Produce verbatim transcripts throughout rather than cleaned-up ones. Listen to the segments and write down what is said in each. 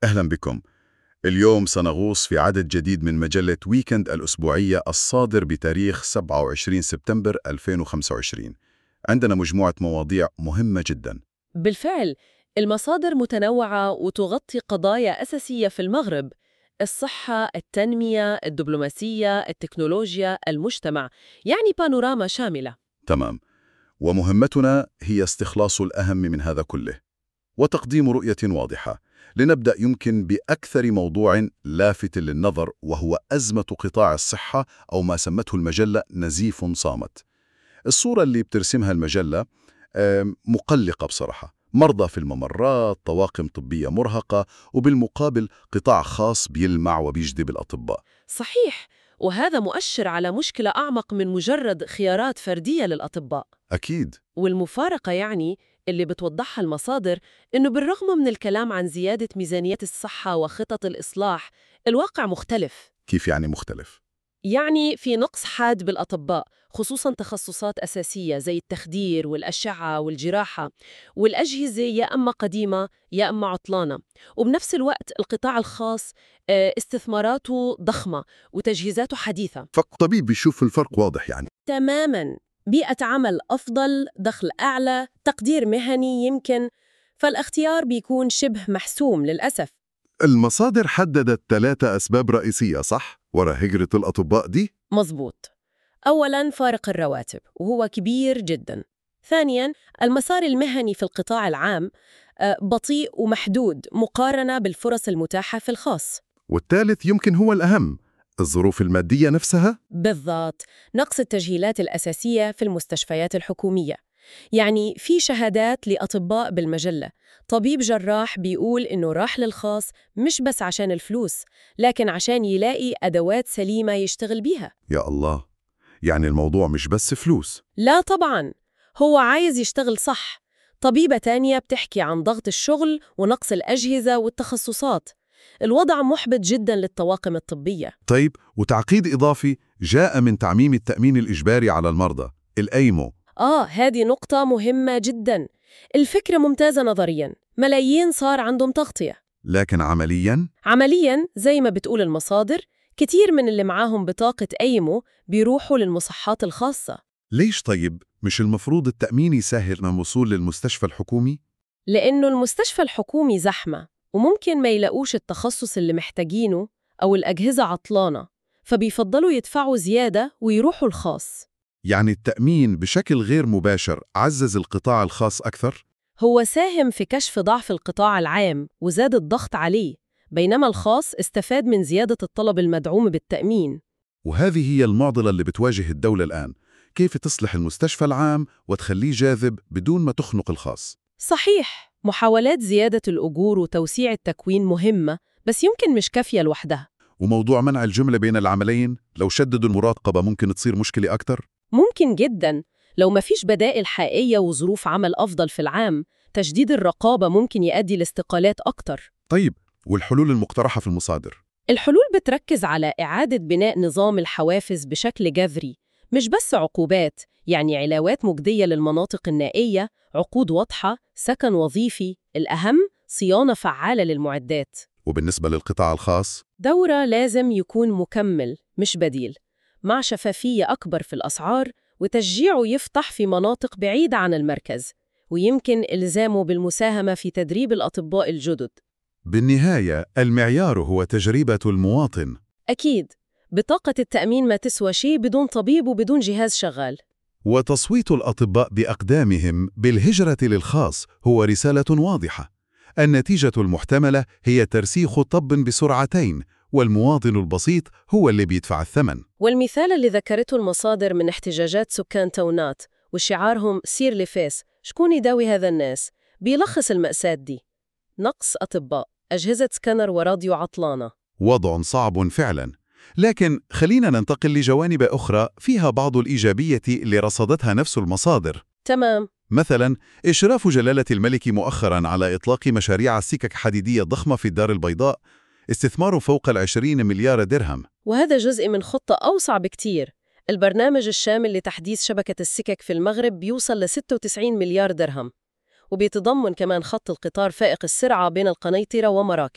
أهلا بكم. اليوم سنغوص في عدد جديد من مجلة ويكند الأسبوعية الصادر بتاريخ سبعة وعشرين سبتمبر ألفين وخمسة وعشرين. عندنا مجموعة مواضيع مهمة جدا. بالفعل، المصادر متنوعة وتغطي قضايا أساسية في المغرب: الصحة، التنمية، الدبلوماسية، التكنولوجيا، المجتمع، يعني بانوراما شاملة. تمام. ومهمتنا هي استخلاص الأهم من هذا كله وتقديم رؤية واضحة. لنبدأ يمكن بأكثر موضوع لافت للنظر، وهو أزمة قطاع الصحة أو ما سمته المجلة نزيف صامت. الصورة اللي بترسمها المجلة آم، مقلقة بصراحة. مرضى في الممرات، طواقم طبية مرهقة، وبالمقابل قطاع خاص بيلمع وبيجذب الأطباء. صحيح، وهذا مؤشر على مشكلة أعمق من مجرد خيارات فردية للأطباء. أكيد. والمفارقة يعني اللي بتوضحها المصادر إنه بالرغم من الكلام عن زيادة ميزانية الصحة وخطط الإصلاح، الواقع مختلف. كيف يعني مختلف؟ يعني في نقص حاد بالأطباء، خصوصاً تخصصات أساسية زي التخدير والأشعة والجراحة، والأجهزة يا أما قديمة يا أما عطلانة. وبنفس الوقت القطاع الخاص آه، استثماراته ضخمة وتجهيزاته حديثة. فالطبيب بيشوف الفرق واضح يعني. تماماً، بيئة عمل أفضل، دخل أعلى، تقدير مهني يمكن، فالاختيار بيكون شبه محسوم للأسف. المصادر حددت ثلاثة أسباب رئيسية، صح؟ وراء هجرة الأطباء دي؟ مظبوط. أولاً، فارق الرواتب وهو كبير جداً. ثانياً، المسار المهني في القطاع العام آه، بطيء ومحدود مقارنة بالفرص المتاحة في الخاص. والثالث يمكن هو الأهم، الظروف المادية نفسها. بالضبط، نقص التسجيلات الأساسية في المستشفيات الحكومية. يعني في شهادات لأطباء بالمجلة، طبيب جراح بيقول إنه راح للخاص مش بس عشان الفلوس، لكن عشان يلاقي أدوات سليمة يشتغل بيها. يا الله، يعني الموضوع مش بس فلوس. لا طبعاً، هو عايز يشتغل صح. طبيبة تانية بتحكي عن ضغط الشغل ونقص الأجهزة والتخصصات. الوضع محبط جداً للطواقم الطبية. طيب، وتعقيد إضافي جاء من تعميم التأمين الإجباري على المرضى، الأيمو. آه، هذه نقطة مهمة جداً. الفكرة ممتازة نظرياً، ملايين صار عندهم تغطية. لكن عملياً؟ عملياً زي ما بتقول المصادر، كتير من اللي معاهم بطاقة أيمو بيروحوا للمصحات الخاصة. ليش طيب؟ مش المفروض التأمين يسهل الوصول للمستشفى الحكومي؟ لأنه المستشفى الحكومي زحمة وممكن ما يلاقوش التخصص اللي محتاجينه أو الأجهزة عطلانة، فبيفضلوا يدفعوا زيادة ويروحوا الخاص. يعني التأمين بشكل غير مباشر عزز القطاع الخاص أكثر؟ هو ساهم في كشف ضعف القطاع العام وزاد الضغط عليه، بينما الخاص استفاد من زيادة الطلب المدعوم بالتأمين. وهذه هي المعضلة اللي بتواجه الدولة الآن. كيف تصلح المستشفى العام وتخليه جاذب بدون ما تخنق الخاص؟ صحيح، محاولات زيادة الأجور وتوسيع التكوين مهمة، بس يمكن مش كافية لوحدها. وموضوع منع الجملة بين العملين، لو شددوا المراقبة ممكن تصير مشكلة أكتر؟ ممكن جداً، لو مفيش بدائل حقيقية وظروف عمل أفضل في العام، تشديد الرقابة ممكن يؤدي لاستقالات أكتر. طيب، والحلول المقترحة في المصادر؟ الحلول بتركز على إعادة بناء نظام الحوافز بشكل جذري، مش بس عقوبات، يعني علاوات مجدية للمناطق النائية، عقود واضحة، سكن وظيفي، الأهم صيانة فعالة للمعدات. وبالنسبة للقطاع الخاص؟ دورة لازم يكون مكمل مش بديل، مع شفافية أكبر في الأسعار وتشجيعه يفتح في مناطق بعيدة عن المركز، ويمكن إلزامه بالمساهمة في تدريب الأطباء الجدد. بالنهاية المعيار هو تجربة المواطن. أكيد، بطاقة التأمين ما تسوى شيء بدون طبيب وبدون جهاز شغال. وتصويت الأطباء بأقدامهم بالهجرة للخاص هو رسالة واضحة. النتيجة المحتملة هي ترسيخ طب بسرعتين، والمواطن البسيط هو اللي بيدفع الثمن. والمثال اللي ذكرته المصادر من احتجاجات سكان تونات وشعارهم سير لفاس شكون يداوي هذا الناس بيلخص المأساة دي: نقص أطباء، أجهزة سكانر وراديو عطلانة. وضع صعب فعلا، لكن خلينا ننتقل لجوانب أخرى فيها بعض الإيجابية اللي رصدتها نفس المصادر. تمام. مثلا إشراف جلالة الملك مؤخرا على إطلاق مشاريع سكك حديدية ضخمة في الدار البيضاء، استثمار فوق العشرين مليار درهم. وهذا جزء من خطة أوسع بكتير. البرنامج الشامل لتحديث شبكة السكك في المغرب بيوصل ل ستة وتسعين مليار درهم، وبيتضمن كمان خط القطار فائق السرعة بين القنيطرة ومراكش.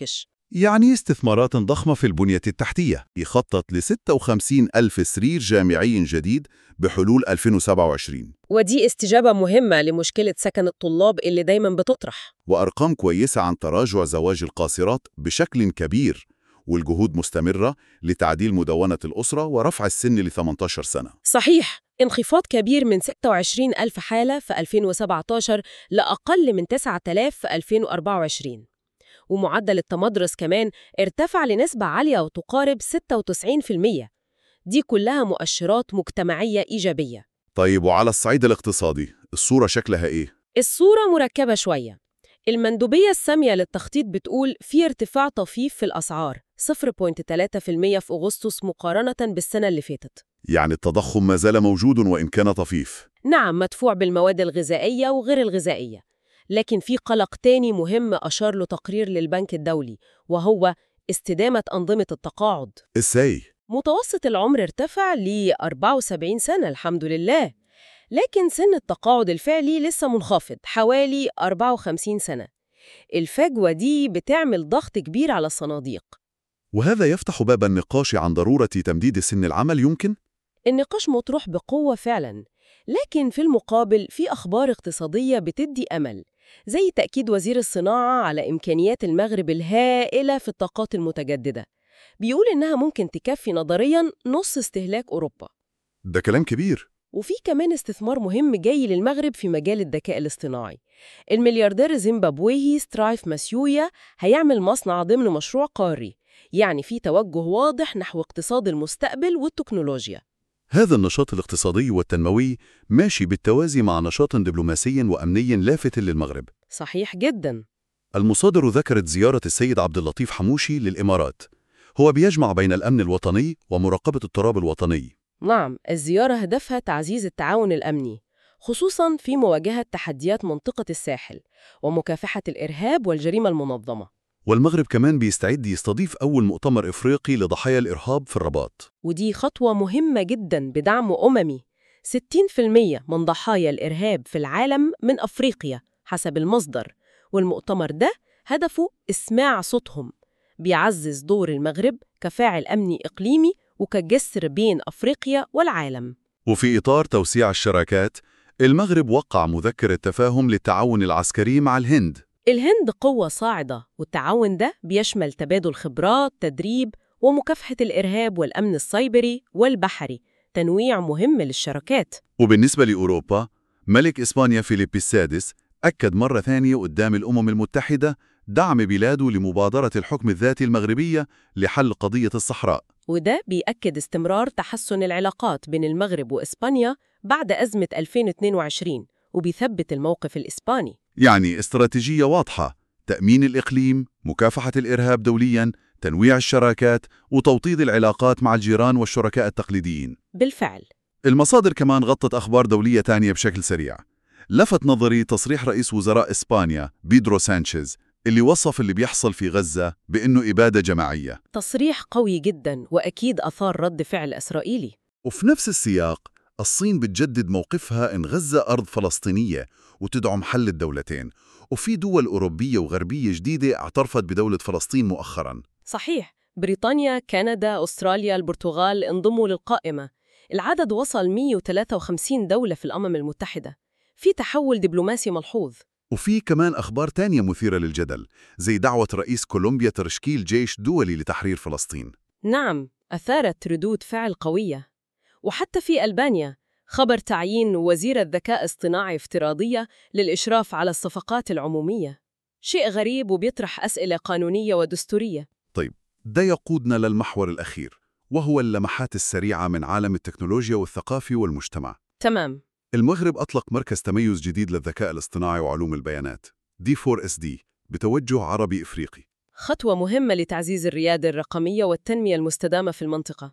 يعني استثمارات ضخمة في البنية التحتية، يخطط ل ستة وخمسين ألف سرير جامعي جديد بحلول ألفين وسبعة وعشرين، ودي استجابة مهمة لمشكلة سكن الطلاب اللي دايما بتطرح. وأرقام كويسة عن تراجع زواج القاصرات بشكل كبير، والجهود مستمرة لتعديل مدونة الأسرة ورفع السن ل ثمانية عشر سنة. صحيح، انخفاض كبير من ستة وعشرين ألف حالة في ألفين وسبعة عشر لأقل من تسعة آلاف في ألفين وأربعة وعشرين، ومعدل التمدرس كمان ارتفع لنسبة عالية وتقارب ستة وتسعين بالمئة. دي كلها مؤشرات مجتمعية إيجابية. طيب وعلى الصعيد الاقتصادي، الصورة شكلها إيه؟ الصورة مركبة شوية. المندوبية السامية للتخطيط بتقول في ارتفاع طفيف في الأسعار صفر فاصلة ثلاثة بالمئة في أغسطس مقارنة بالسنة اللي فاتت. يعني التضخم ما زال موجود وإن كان طفيف. نعم، مدفوع بالمواد الغذائية وغير الغذائية. لكن في قلق تاني مهم أشار له تقرير للبنك الدولي، وهو استدامة أنظمة التقاعد. إزاي؟ متوسط العمر ارتفع ل أربعة وسبعين سنة الحمد لله، لكن سن التقاعد الفعلي لسه منخفض حوالي أربعة وخمسين سنة. الفجوة دي بتعمل ضغط كبير على الصناديق. وهذا يفتح باب النقاش عن ضرورة تمديد سن العمل. يمكن؟ النقاش مطروح بقوة فعلا، لكن في المقابل في أخبار اقتصادية بتدي أمل، زي تأكيد وزير الصناعة على إمكانيات المغرب الهائلة في الطاقات المتجددة. بيقول إنها ممكن تكفي نظرياً نص استهلاك أوروبا. ده كلام كبير. وفي كمان استثمار مهم جاي للمغرب في مجال الذكاء الاصطناعي. الملياردير الزيمبابويهي سترايف ماسيويا هيعمل مصنع ضمن مشروع قاري، يعني في توجه واضح نحو اقتصاد المستقبل والتكنولوجيا. هذا النشاط الاقتصادي والتنموي ماشي بالتوازي مع نشاط دبلوماسي وأمني لافت للمغرب. صحيح جداً. المصادر ذكرت زيارة السيد عبد اللطيف حموشي للإمارات. هو بيجمع بين الأمن الوطني ومراقبة التراب الوطني. نعم، الزيارة هدفها تعزيز التعاون الأمني، خصوصاً في مواجهة تحديات منطقة الساحل ومكافحة الإرهاب والجريمة المنظمة. والمغرب كمان بيستعد يستضيف أول مؤتمر إفريقي لضحايا الإرهاب في الرباط. ودي خطوة مهمة جداً بدعم أممي. ستين بالمئة من ضحايا الإرهاب في العالم من أفريقيا حسب المصدر، والمؤتمر ده هدفه إسماع صوتهم، بيعزز دور المغرب كفاعل أمني إقليمي وكجسر بين أفريقيا والعالم. وفي إطار توسيع الشراكات، المغرب وقع مذكرة تفاهم للتعاون العسكري مع الهند. الهند قوة صاعدة، والتعاون ده بيشمل تبادل خبرات، تدريب، ومكافحة الإرهاب والأمن السيبري والبحري، تنويع مهم للشراكات. وبالنسبة لأوروبا، ملك إسبانيا فيليب السادس أكد مرة ثانية قدام الأمم المتحدة دعم بلاده لمبادرة الحكم الذاتي المغربية لحل قضية الصحراء. وده بيأكد استمرار تحسن العلاقات بين المغرب وإسبانيا بعد أزمة ألفين واثنين وعشرين، وبيثبت الموقف الإسباني. يعني استراتيجية واضحة: تأمين الإقليم، مكافحة الإرهاب دولياً، تنويع الشراكات، وتوطيد العلاقات مع الجيران والشركاء التقليديين. بالفعل. المصادر كمان غطت أخبار دولية تانية بشكل سريع. لفت نظري تصريح رئيس وزراء إسبانيا بيدرو سانشيز اللي وصف اللي بيحصل في غزة بأنه إبادة جماعية. تصريح قوي جدا، وأكيد أثار رد فعل إسرائيلي. وفي نفس السياق، الصين بتجدد موقفها إن غزة أرض فلسطينية وتدعم حل الدولتين، وفي دول أوروبية وغربية جديدة اعترفت بدولة فلسطين مؤخراً. صحيح، بريطانيا، كندا، أستراليا، البرتغال انضموا للقائمة. العدد وصل مئة وثلاثة وخمسين دولة في الأمم المتحدة. في تحول دبلوماسي ملحوظ. وفي كمان أخبار تانية مثيرة للجدل، زي دعوة رئيس كولومبيا تشكيل جيش دولي لتحرير فلسطين. نعم، أثارت ردود فعل قوية. وحتى في ألبانيا، خبر تعيين وزير الذكاء اصطناعي افتراضية للإشراف على الصفقات العمومية. شيء غريب وبيطرح أسئلة قانونية ودستورية. طيب، ده يقودنا للمحور الأخير، وهو اللمحات السريعة من عالم التكنولوجيا والثقافي والمجتمع. تمام. المغرب أطلق مركز تميز جديد للذكاء الاصطناعي وعلوم البيانات، دي فور إس دي، بتوجه عربي إفريقي. خطوة مهمة لتعزيز الريادة الرقمية والتنمية المستدامة في المنطقة،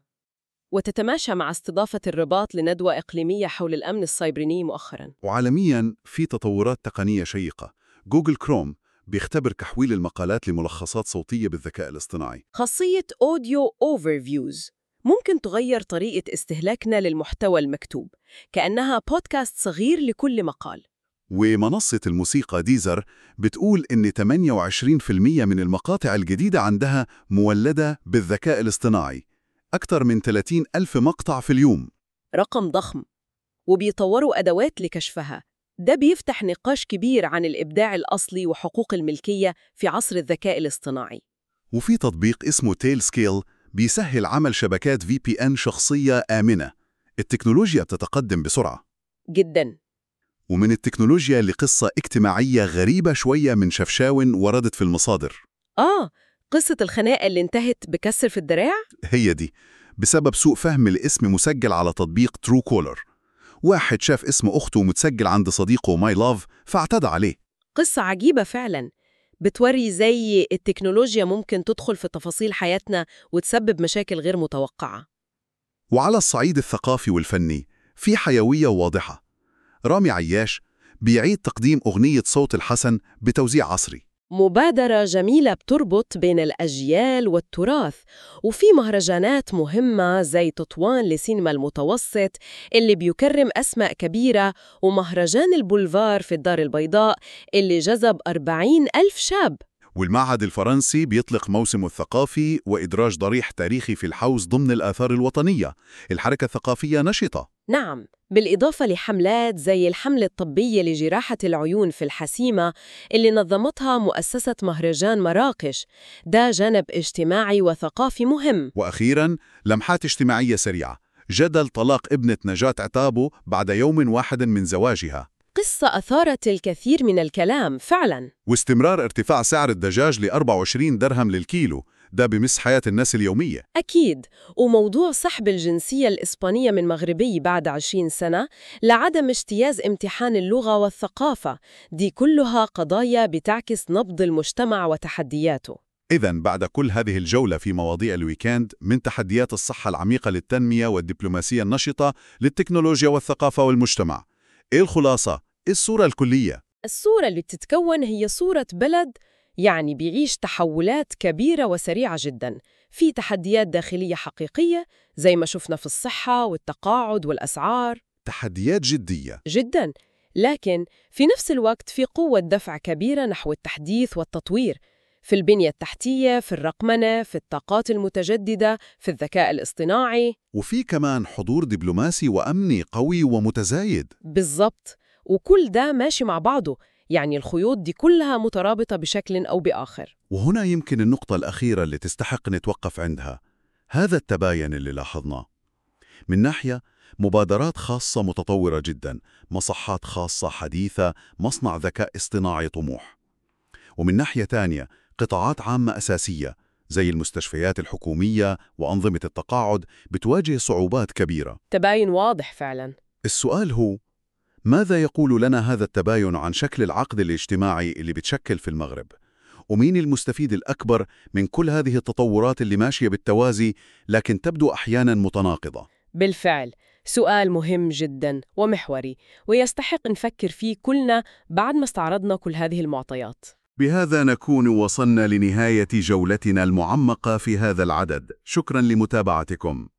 وتتماشى مع استضافة الرباط لندوة إقليمية حول الأمن السيبراني مؤخراً. وعالمياً في تطورات تقنية شيقة. جوجل كروم بيختبر تحويل المقالات لملخصات صوتية بالذكاء الاصطناعي. خاصية Audio Overviews ممكن تغير طريقة استهلاكنا للمحتوى المكتوب، كأنها بودكاست صغير لكل مقال. ومنصة الموسيقى ديزر بتقول إن ثمانية وعشرين بالمئة من المقاطع الجديدة عندها مولدة بالذكاء الاصطناعي، أكثر من ثلاثين ألف مقطع في اليوم. رقم ضخم، وبيطوروا أدوات لكشفها. ده بيفتح نقاش كبير عن الإبداع الأصلي وحقوق الملكية في عصر الذكاء الاصطناعي. وفي تطبيق اسمه تيل سكيل بيسهل عمل شبكات في بي إن شخصية آمنة. التكنولوجيا بتتقدم بسرعة جداً. ومن التكنولوجيا لقصة اجتماعية غريبة شوية من شفشاون وردت في المصادر. آه، قصة الخناقة اللي انتهت بكسر في الدراع؟ هي دي، بسبب سوء فهم الاسم مسجل على تطبيق ترو كولر. واحد شاف اسم أخته متسجل عند صديقه ماي لاف فاعتدى عليه. قصة عجيبة فعلاً، بتوري زي التكنولوجيا ممكن تدخل في تفاصيل حياتنا وتسبب مشاكل غير متوقعة. وعلى الصعيد الثقافي والفني في حيوية واضحة. رامي عياش بيعيد تقديم أغنية صوت الحسن بتوزيع عصري. مبادرة جميلة بتربط بين الأجيال والتراث، وفي مهرجانات مهمة زي تطوان لسينما المتوسط اللي بيكرم أسماء كبيرة، ومهرجان البولفار في الدار البيضاء اللي جذب أربعين ألف شاب. والمعهد الفرنسي بيطلق موسمه الثقافي وإدراج ضريح تاريخي في الحوز ضمن الآثار الوطنية. الحركة الثقافية نشطة. نعم، بالإضافة لحملات زي الحملة الطبية لجراحة العيون في الحسيمة اللي نظمتها مؤسسة مهرجان مراكش. ده جانب اجتماعي وثقافي مهم. وأخيراً لمحات اجتماعية سريعة. جدل طلاق ابنة نجاة عتابو بعد يوم واحد من زواجها، قصة أثارت الكثير من الكلام فعلاً. واستمرار ارتفاع سعر الدجاج ل أربعة وعشرين درهم للكيلو. ده بمس حياة الناس اليومية. أكيد، وموضوع سحب الجنسية الإسبانية من مغربي بعد عشرين سنة لعدم اجتياز امتحان اللغة والثقافة، دي كلها قضايا بتعكس نبض المجتمع وتحدياته. إذن بعد كل هذه الجولة في مواضيع الويكند، من تحديات الصحة العميقة للتنمية والدبلوماسية النشطة للتكنولوجيا والثقافة والمجتمع، إيه الخلاصة؟ إيه الصورة الكلية؟ الصورة اللي بتتكون هي صورة بلد يعني بيعيش تحولات كبيرة وسريعة جداً، في تحديات داخلية حقيقية زي ما شفنا في الصحة والتقاعد والأسعار. تحديات جدية جداً، لكن في نفس الوقت في قوة دفع كبيرة نحو التحديث والتطوير في البنية التحتية، في الرقمنة، في الطاقات المتجددة، في الذكاء الاصطناعي. وفي كمان حضور دبلوماسي وأمني قوي ومتزايد. بالضبط، وكل ده ماشي مع بعضه، يعني الخيوط دي كلها مترابطة بشكل أو بآخر. وهنا يمكن النقطة الأخيرة اللي تستحق نتوقف عندها، هذا التباين اللي لاحظناه. من ناحية مبادرات خاصة متطورة جدا، مصحات خاصة حديثة، مصنع ذكاء اصطناعي طموح. ومن ناحية تانية قطاعات عامة أساسية زي المستشفيات الحكومية وأنظمة التقاعد بتواجه صعوبات كبيرة. تباين واضح فعلاً. السؤال هو، ماذا يقول لنا هذا التباين عن شكل العقد الاجتماعي اللي بتشكل في المغرب؟ ومين المستفيد الأكبر من كل هذه التطورات اللي ماشية بالتوازي لكن تبدو أحياناً متناقضة؟ بالفعل، سؤال مهم جداً ومحوري، ويستحق نفكر فيه كلنا بعد ما استعرضنا كل هذه المعطيات. بهذا نكون وصلنا لنهاية جولتنا المعمقة في هذا العدد. شكراً لمتابعتكم.